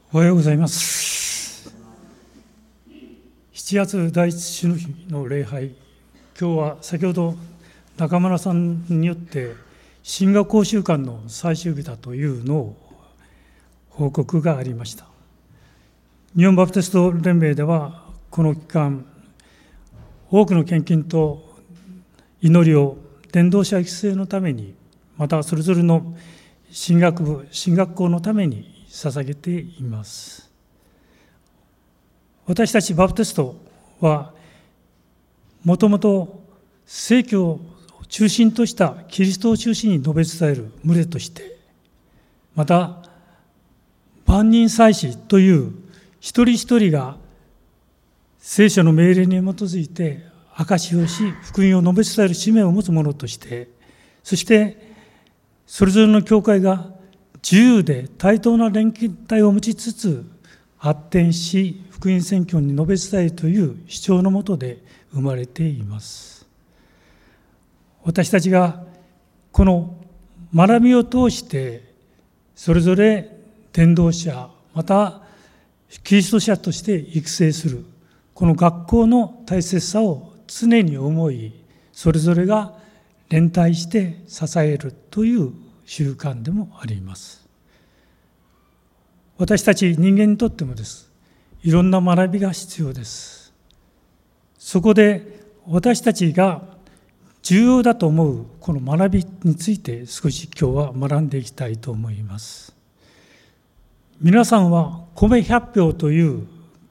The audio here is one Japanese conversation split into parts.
おはようございます。7月第一主の日の礼拝、今日は先ほど中村さんによって神学講習会の最終日だというのを報告がありました。日本バプテスト連盟ではこの期間、多くの献金と祈りを伝道者育成のために、またそれぞれの神学部、神学校のために捧げています。私たちバプテストはもともと聖教を中心としたキリストを中心に述べ伝える群れとして、また万人祭司という一人一人が聖書の命令に基づいて証しをし、福音を述べ伝える使命を持つ者として、そしてそれぞれの教会が自由で対等な連帯を持ちつつ発展し、福音宣教に述べ伝えるという主張のもとで生まれています。私たちがこの学びを通してそれぞれ伝道者、またキリスト者として育成するこの学校の大切さを常に思い、それぞれが連帯して支えるという習慣でもあります。私たち人間にとってもです。いろんな学びが必要です。そこで私たちが重要だと思うこの学びについて少し今日は学んでいきたいと思います。皆さんは米100俵という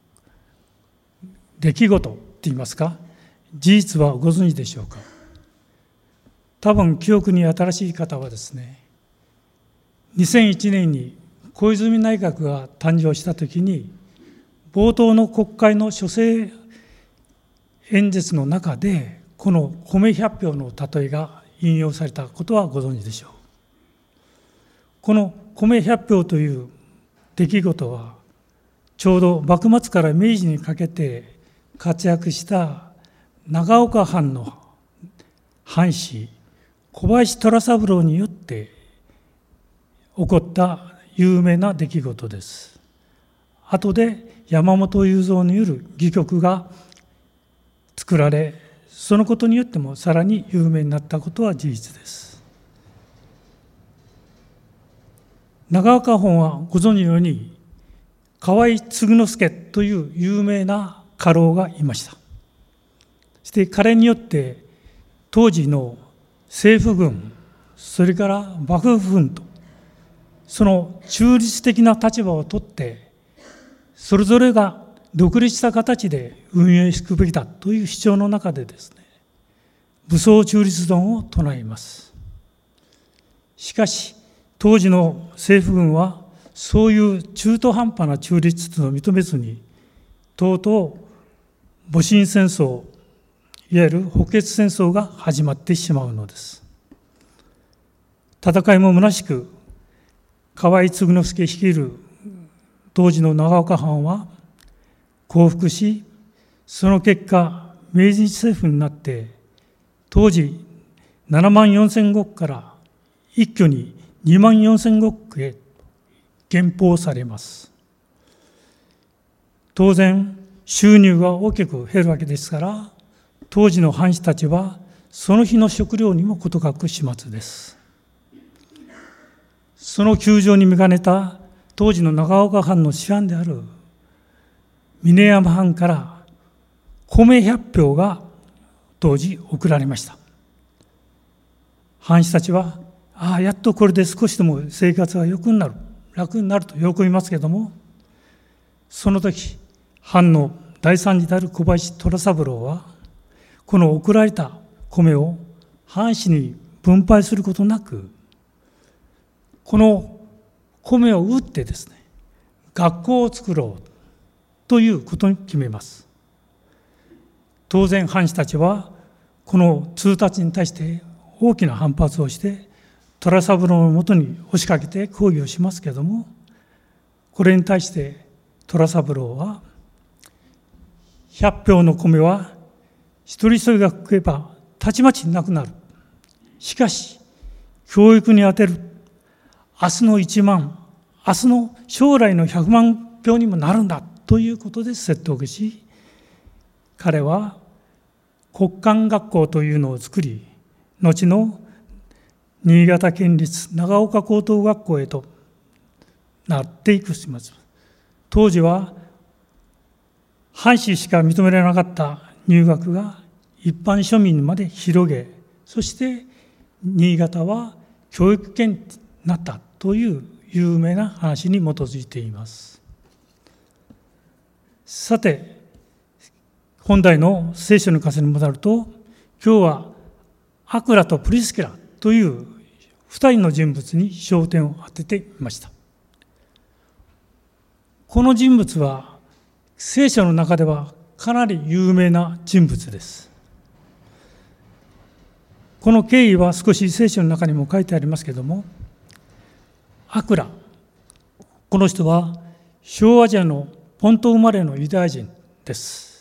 出来事って言いますか、事実はご存知でしょうか。多分記憶に新しい方はですね、2001年に小泉内閣が誕生したときに、冒頭の国会の諸政演説の中で、この米100俵の例えが引用されたことはご存知でしょう。この米100俵という出来事は、ちょうど幕末から明治にかけて活躍した長岡藩の藩士、小林虎三郎によって起こった有名な出来事です。後で山本雄三による戯曲が作られ、そのことによってもさらに有名になったことは事実です。長岡藩はご存知のように河合継之助という有名な家老がいました。そして彼によって当時の政府軍、それから幕府軍とその中立的な立場をとって、それぞれが独立した形で運営していくべきだという主張の中でですね、武装中立論を唱えます。しかし、当時の政府軍はそういう中途半端な中立を認めずに、とうとう戊辰戦争、いわゆる補欠戦争が始まってしまうのです。戦いも虚しく、河合継之助率いる当時の長岡藩は降伏し、その結果、明治政府になって、当時7万4千石から一挙に2万4千石へ減俸されます。当然、収入が大きく減るわけですから、当時の藩士たちはその日の食料にも事欠く始末です。その窮状に見かねた当時の長岡藩の師範である峰山藩から米100俵が当時送られました。藩士たちは、やっとこれで少しでも生活が良くなる、楽になると喜びますけれども、その時、藩の第三次である小林虎三郎は、この送られた米を藩士に分配することなく、この米を売ってですね、学校を作ろうということに決めます。当然藩士たちはこの通達に対して大きな反発をして、虎三郎のもとに押しかけて抗議をしますけれども、これに対して虎三郎は、100俵の米は一人一人が食えばたちまちなくなる。しかし、教育に充てる明日の1万、明日の将来の100万標にもなるんだということで説得し、彼は国間学校というのを作り、後の新潟県立長岡高等学校へとなっていくします。当時は藩士しか認められなかった入学が一般庶民にまで広げ、そして新潟は教育圏になったという有名な話に基づいています。さて、本題の聖書の箇所に戻ると、今日はアクラとプリスキラという2人の人物に焦点を当ててみました。この人物は聖書の中ではかなり有名な人物です。この経緯は少し聖書の中にも書いてありますけれども、アクラ、この人は小アジアのポント生まれのユダヤ人です。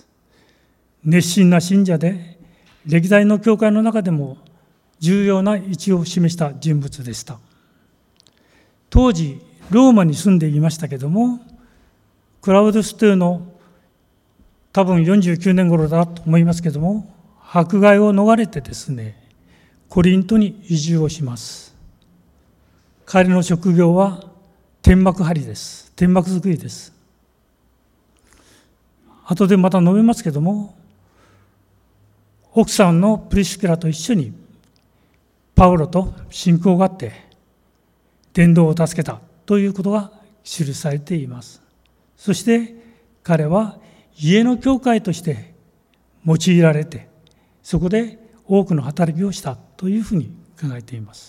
熱心な信者で、歴代の教会の中でも重要な位置を示した人物でした。当時ローマに住んでいましたけれども、クラウドスというの多分49年頃だと思いますけれども、迫害を逃れてですね、コリントに移住をします。彼の職業は天幕張りです。天幕作りです。後でまた述べますけれども、奥さんのプリスキラと一緒にパウロと親交があって伝道を助けたということが記されています。そして彼は家の教会として用いられて、そこで多くの働きをしたというふうに考えています。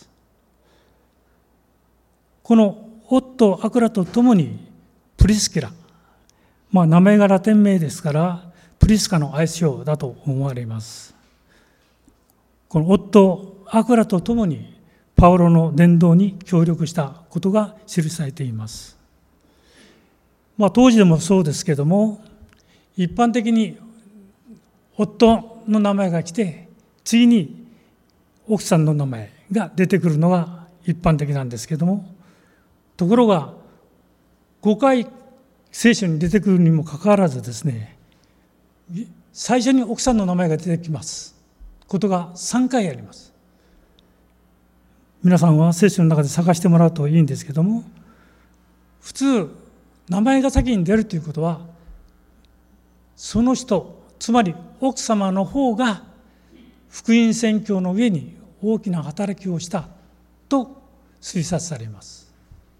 この夫アクラと共にプリスキラ、名前がラテン名ですからプリスカの愛称だと思われます。この夫アクラと共にパウロの伝道に協力したことが記されています。当時でもそうですけれども、一般的に夫の名前が来て、次に奥さんの名前が出てくるのが一般的なんですけれども、ところが5回聖書に出てくるにもかかわらずですね、最初に奥さんの名前が出てきますことが3回あります。皆さんは聖書の中で探してもらうといいんですけども、普通名前が先に出るということは、その人、つまり奥様の方が福音宣教の上に大きな働きをしたと推察されます。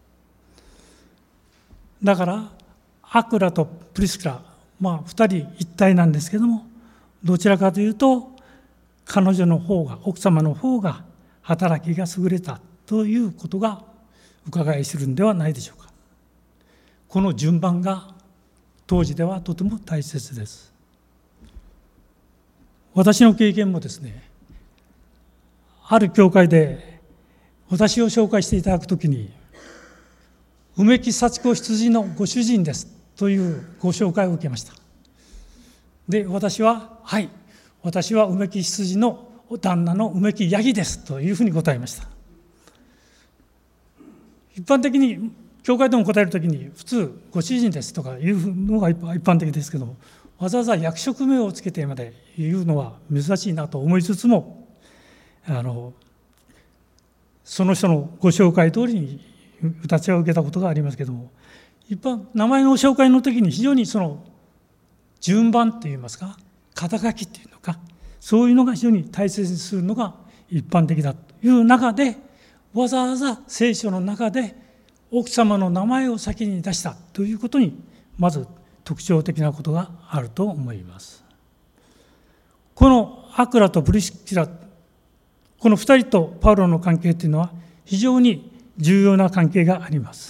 だからアクラとプリスキラ、2人一体なんですけども、どちらかというと彼女の方が、奥様の方が働きが優れたということが伺い知るんではないでしょうか。この順番が当時ではとても大切です。私の経験もですね、ある教会で私を紹介していただくときに、梅木幸子羊のご主人ですというご紹介を受けました。で、私は梅木羊の旦那の梅木ヤギですというふうに答えました。一般的に教会でも答えるときに、普通ご主人ですとかいうのが一般的ですけども、わざわざ役職名をつけてまで言うのは珍しいなと思いつつも、その人のご紹介通りに私は受けたことがありますけども、名前の紹介の時に非常にその順番といいますか、肩書きっていうのか、そういうのが非常に大切にするのが一般的だという中で、わざわざ聖書の中で奥様の名前を先に出したということに、まず特徴的なことがあると思います。このアクラとプリスキラ、この2人とパウロの関係というのは非常に重要な関係があります。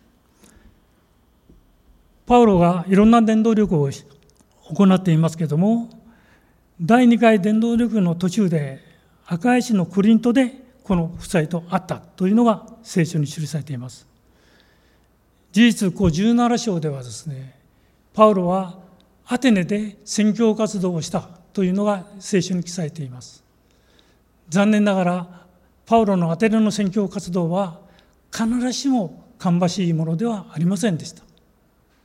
パウロがいろんな伝道旅行を行っていますけれども、第2回伝道旅行の途中でアカヤ市のコリントでこの夫妻と会ったというのが聖書に記されています。事実、17章ではですね、パウロはアテネで宣教活動をしたというのが聖書に記されています。残念ながらパウロのアテネの宣教活動は必ずしも芳しいものではありませんでした。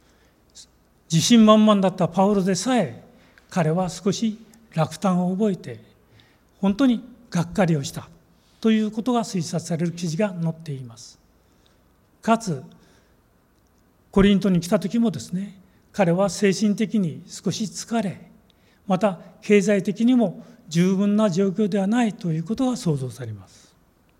自信満々だったパウロでさえ、彼は少し落胆を覚えて、本当にがっかりをしたということが推察される記事が載っています。かつ、コリントに来た時もですね、彼は精神的に少し疲れ、また経済的にも十分な状況ではないということが想像されます。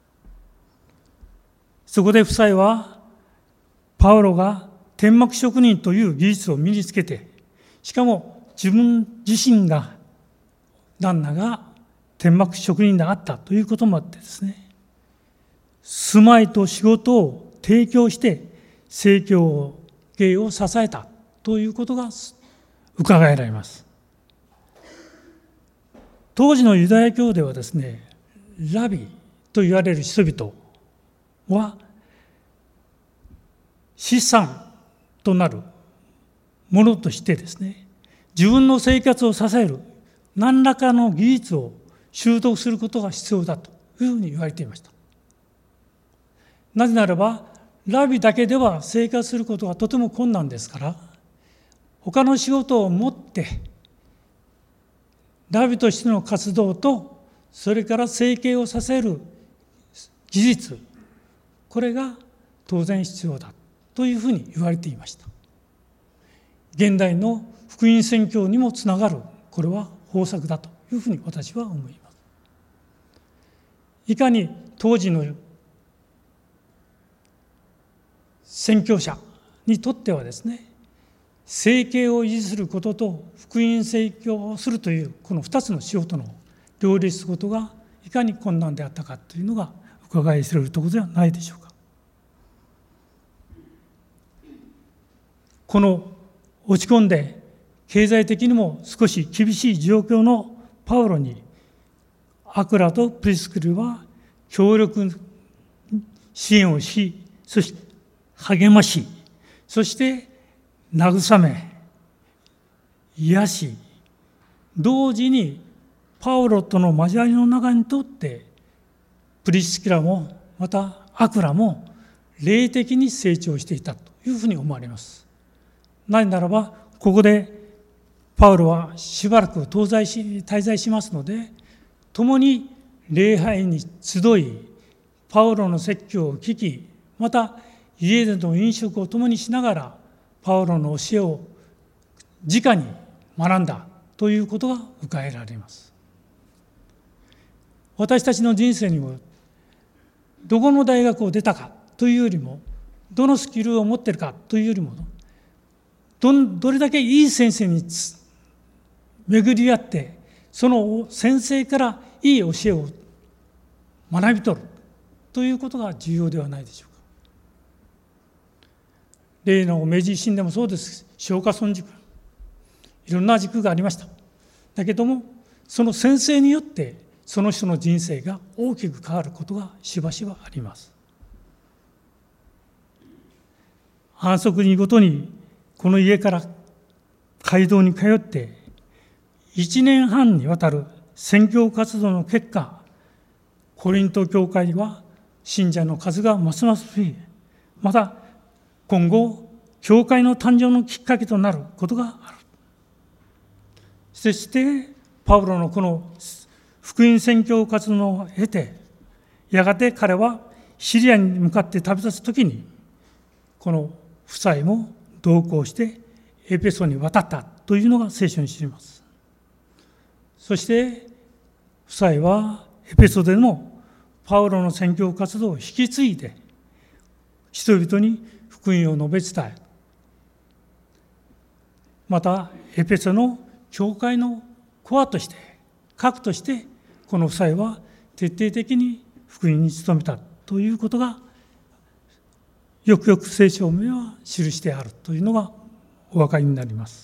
そこで夫妻は、パウロが天幕職人という技術を身につけて、しかも自分自身が、旦那が天幕職人であったということもあってですね、住まいと仕事を提供して生計を支えたということが伺えられます。当時のユダヤ教ではですね、ラビと言われる人々は資産となるものとしてですね、自分の生活を支える何らかの技術を習得することが必要だというふうに言われていました。なぜならば、ラビだけでは生活することがとても困難ですから、他の仕事を持ってラビとしての活動と、それから生計を支える技術、これが当然必要だというふうに言われていました。現代の福音宣教にもつながる、これは方策だというふうに私は思います。いかに当時の宣教者にとってはですね、生計を維持することと福音宣教をするというこの2つの仕事の両立することがいかに困難であったかというのが伺い知れるところではないでしょうか。この落ち込んで経済的にも少し厳しい状況のパウロに、アクラとプリスキルは協力支援をし、そして励まし、そして慰め、癒し、同時にパウロとの交わりの中にとってプリスキラもまたアクラも霊的に成長していたというふうに思われます。なぜならば、ここでパウロはしばらく滞在しますので、共に礼拝に集い、パウロの説教を聞き、また家での飲食を共にしながらパウロの教えを直に学んだということが伺えられます。私たちの人生にも、どこの大学を出たかというよりも、どのスキルを持っているかというよりも、どれだけいい先生に巡り合って、その先生からいい教えを学び取るということが重要ではないでしょうか。例の明治維新でもそうです。松下村塾、いろんな塾がありました。だけども、その先生によってその人の人生が大きく変わることがしばしばあります。安息日ごとにこの家から街道に通って1年半にわたる宣教活動の結果、コリント教会は信者の数がますます増え、また今後教会の誕生のきっかけとなることがある。そしてパウロのこの福音宣教活動を経て、やがて彼はシリアに向かって旅立つときに、この夫妻も同行してエペソに渡ったというのが聖書に記ります。そして夫妻はエペソでもパウロの宣教活動を引き継いで、人々に福音を述べ伝え、またエペソの教会のコアとして、核としてこの夫妻は徹底的に福音に努めたということが、よくよく聖書には記してあるというのがお分かりになります。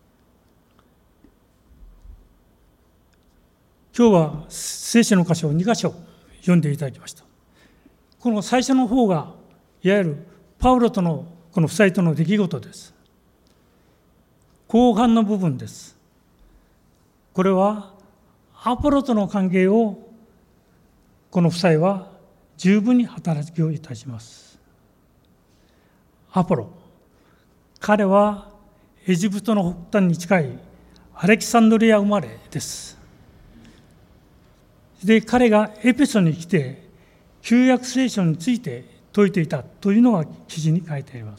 今日は聖書の箇所を2箇所読んでいただきました。この最初の方がいわゆるパウロとのこの夫妻との出来事です。後半の部分です。これはアポロとの関係をこの夫妻は十分に働きをいたします。アポロ、彼はエジプトの北端に近いアレキサンドリア生まれです。で、彼がエペソに来て旧約聖書について説いていたというのが記事に書いてあります。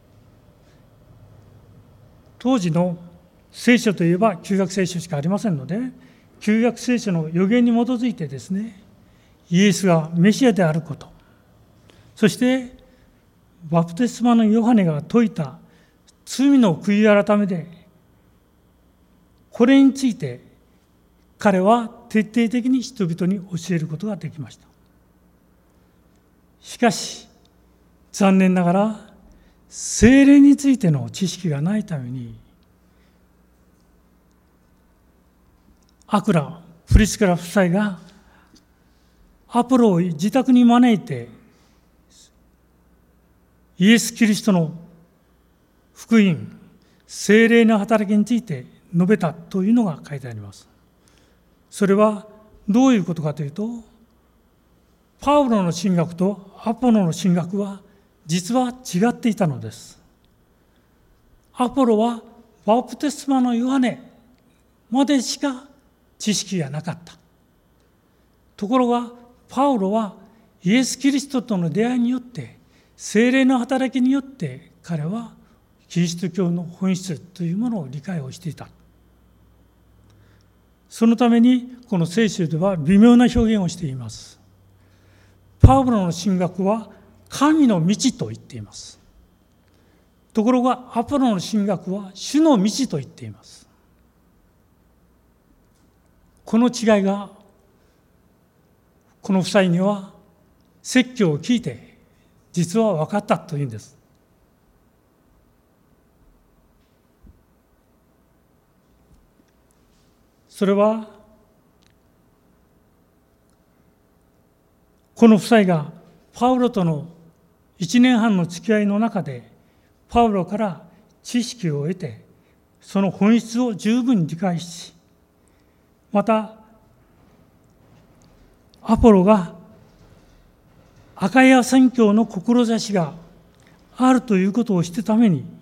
当時の聖書といえば旧約聖書しかありませんので、旧約聖書の予言に基づいてですね、イエスがメシアであること、そしてバプテスマのヨハネが説いた罪の悔い改めで、これについて彼は徹底的に人々に教えることができました。しかし残念ながら聖霊についての知識がないために、アクラ・プリスカラ夫妻がアポロを自宅に招いてイエス・キリストの福音、聖霊の働きについて述べたというのが書いてあります。それはどういうことかというと、パウロの神学とアポロの神学は実は違っていたのです。アポロはバプテスマのヨハネまでしか知識がなかった。ところがパウロはイエス・キリストとの出会いによって、聖霊の働きによって彼はキリスト教の本質というものを理解をしていた。そのためにこの聖書では微妙な表現をしています。パウロの神学は神の道と言っています。ところがアポロの神学は主の道と言っています。この違いがこの夫妻には説教を聞いて実は分かったというんです。それはこの夫妻がパウロとの1年半の付き合いの中でパウロから知識を得て、その本質を十分に理解し、またアポロがアカイア宣教の志があるということを知ってために、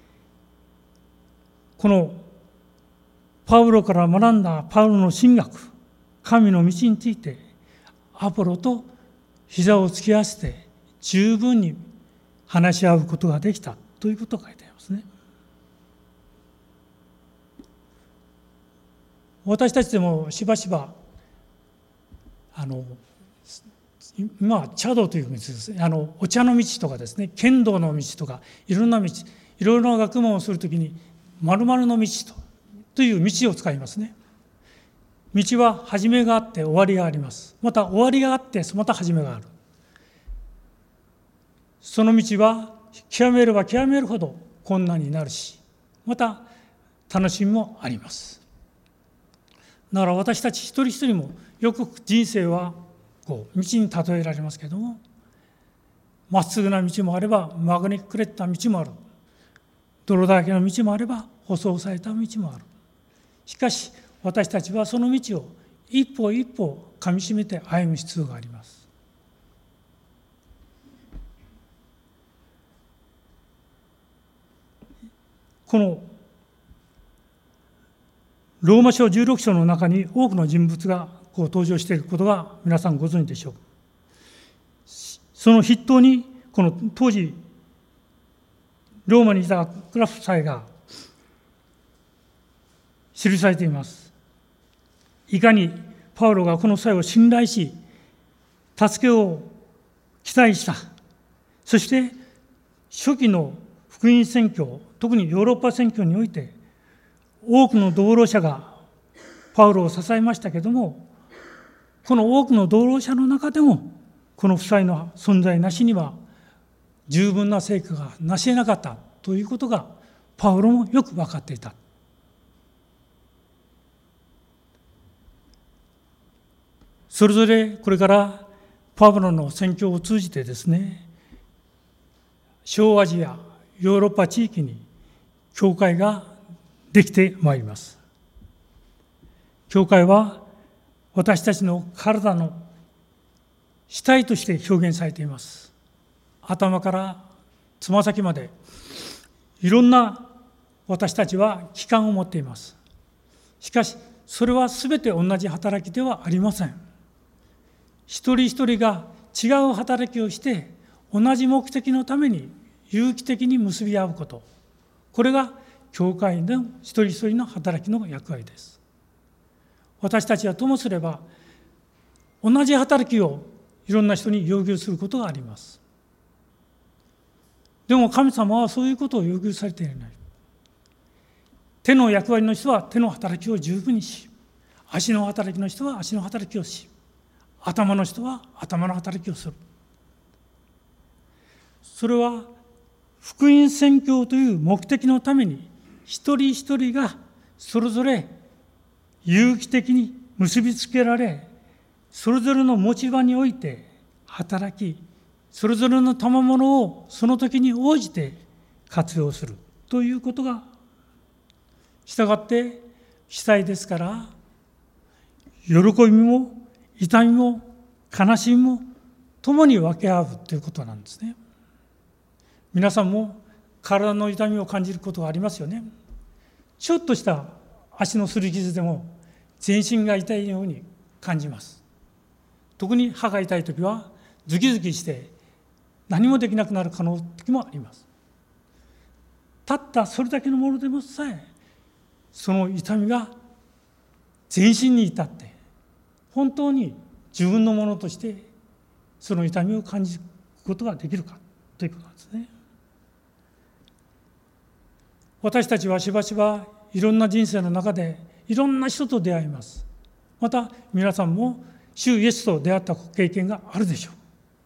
このパウロから学んだパウロの神学、神の道についてアポロと膝を突き合わせて十分に話し合うことができたということが書いてありますね。私たちでもしばしば今は茶道という道ですね、お茶の道とかですね、剣道の道とかいろんな道、いろいろな学問をするときに〇〇の道という道を使いますね。道は始めがあって終わりがあります。また終わりがあってまた始めがある。その道は極めれば極めるほど困難になるし、また楽しみもあります。だから私たち一人一人もよく人生は道に例えられますけれども、まっすぐな道もあれば曲がりくれた道もある。泥だらけの道もあれば舗装された道もある。しかし私たちはその道を一歩一歩かみしめて歩む必要があります。このローマ書16章の中に多くの人物が登場していることが皆さんご存知でしょう。その筆頭にこの当時ローマにいたクラフ夫妻が記されています。いかにパウロがこの夫妻を信頼し、助けを期待した。そして初期の福音宣教、特にヨーロッパ宣教において多くの同労者がパウロを支えましたけれども、この多くの同労者の中でもこの夫妻の存在なしには十分な成果がなし得なかったということがパウロもよく分かっていた。それぞれこれからパウロの宣教を通じてですね、小アジア、ヨーロッパ地域に教会ができてまいります。教会は私たちの体の主体として表現されています。頭からつま先までいろんな私たちは期間を持っています。しかし、それはすべて同じ働きではありません。一人一人が違う働きをして、同じ目的のために有機的に結び合うこと。これが教会の一人一人の働きの役割です。私たちはともすれば、同じ働きをいろんな人に要求することがあります。でも神様はそういうことを要求されていない。手の役割の人は手の働きを十分にし、足の働きの人は足の働きをし、頭の人は頭の働きをする。それは福音宣教という目的のために一人一人がそれぞれ有機的に結びつけられ、それぞれの持ち場において働き、それぞれの賜物をその時に応じて活用するということが、したがって主体ですから、喜びも痛みも悲しみも共に分け合うということなんですね。皆さんも体の痛みを感じることがありますよね。ちょっとした足の擦り傷でも全身が痛いように感じます。特に歯が痛いときはズキズキして何もできなくなる可能時もあります。たったそれだけのものでもさえ、その痛みが全身に至って本当に自分のものとしてその痛みを感じることができるかということなんですね。私たちはしばしばいろんな人生の中でいろんな人と出会います。また皆さんも主イエスと出会った経験があるでしょ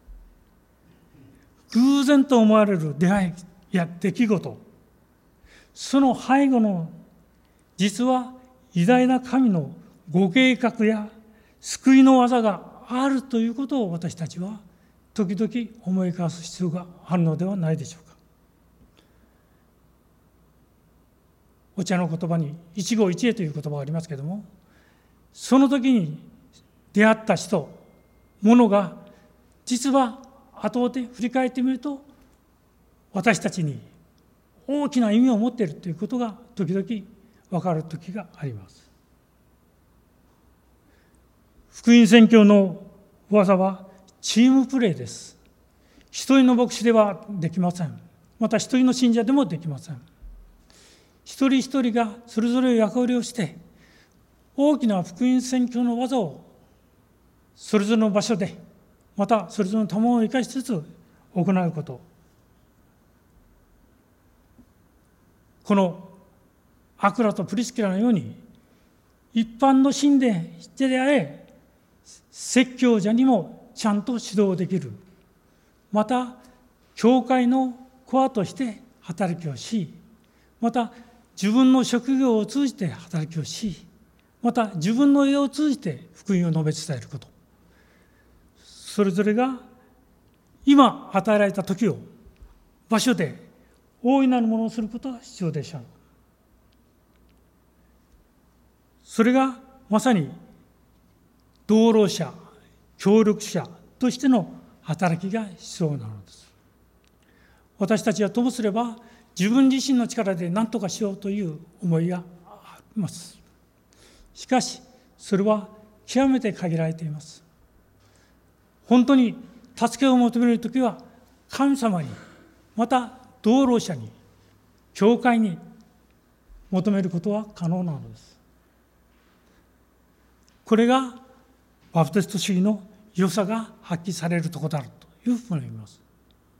う。偶然と思われる出会いや出来事、その背後の実は偉大な神のご計画や救いの技があるということを私たちは時々思い返す必要があるのではないでしょうか。お茶の言葉に一期一会という言葉がありますけれども、その時に出会った人、ものが実は後で振り返ってみると私たちに大きな意味を持っているということが時々分かる時があります。福音宣教の技はチームプレーです。一人の牧師ではできません。また一人の信者でもできません。一人一人がそれぞれ役割をして大きな福音宣教の技をそれぞれの場所で、またそれぞれの賜物を生かしつつ行うこと。このアクラとプリスキラのように一般の信者であれ、説教者にもちゃんと指導できる。また教会のコアとして働きをし、また自分の職業を通じて働きをし、また自分の絵を通じて福音を述べ伝えること。それぞれが今与えられた時を、場所で大いなるものをすることが必要でしょう。それがまさに同労者、協力者としての働きが必要なのです。私たちはともすれば自分自身の力で何とかしようという思いがあります。しかしそれは極めて限られています。本当に助けを求めるときは神様に、また同労者に、教会に求めることは可能なのです。これがバプテスト主義の良さが発揮されるところであるというふうに言います。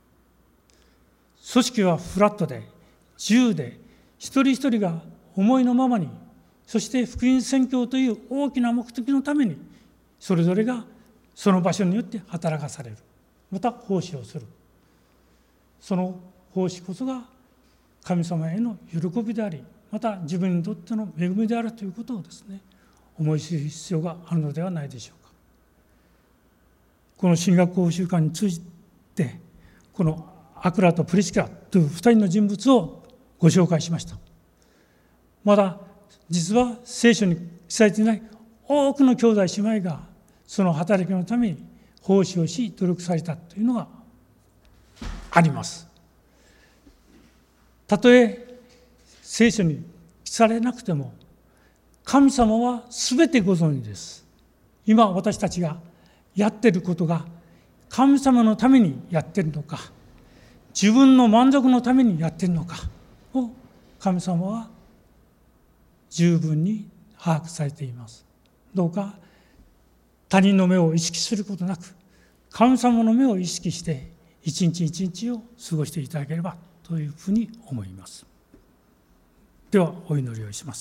組織はフラットで自由で、一人一人が思いのままに、そして福音宣教という大きな目的のためにそれぞれがその場所によって働かされる。また奉仕をする。その奉仕こそが神様への喜びであり、また自分にとっての恵みであるということをですね、思い知る必要があるのではないでしょうか。この神学講習会に通じて、このアクラとプリスキラという2人の人物をご紹介しました。まだ実は聖書に記されていない多くの兄弟姉妹がその働きのために奉仕をし努力されたというのがあります。たとえ聖書に記されなくても、神様はすべてご存知です。今私たちがやっていることが神様のためにやっているのか、自分の満足のためにやっているのかを神様は十分に把握されています。どうか他人の目を意識することなく、神様の目を意識して一日一日を過ごしていただければというふうに思います。ではお祈りをします。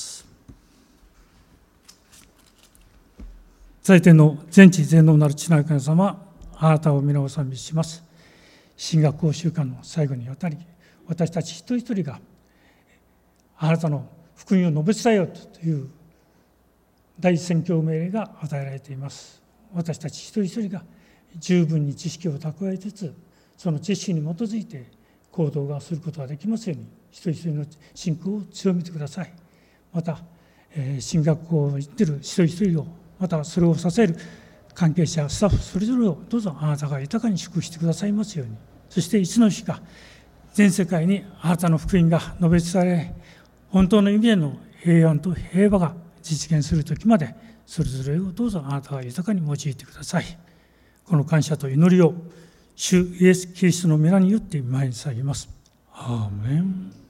在天の全知全能なる父なる神様、あなたを皆を賛美します。神学講習館の最後にあたり、私たち一人一人があなたの福音を述べ伝えようという大宣教命令が与えられています。私たち一人一人が十分に知識を蓄えつつ、その知識に基づいて行動がすることができますように、一人一人の信仰を強めてください。また、神学校を行っている一人一人を、またそれを支える関係者、スタッフ、それぞれをどうぞあなたが豊かに祝福してくださいますように。そしていつの日か、全世界にあなたの福音が述べ伝えられ、本当の意味での平安と平和が実現するときまで、それぞれをどうぞあなたが豊かに用いてください。この感謝と祈りを主イエス・キリストの皆によって前に下げます。アーメン。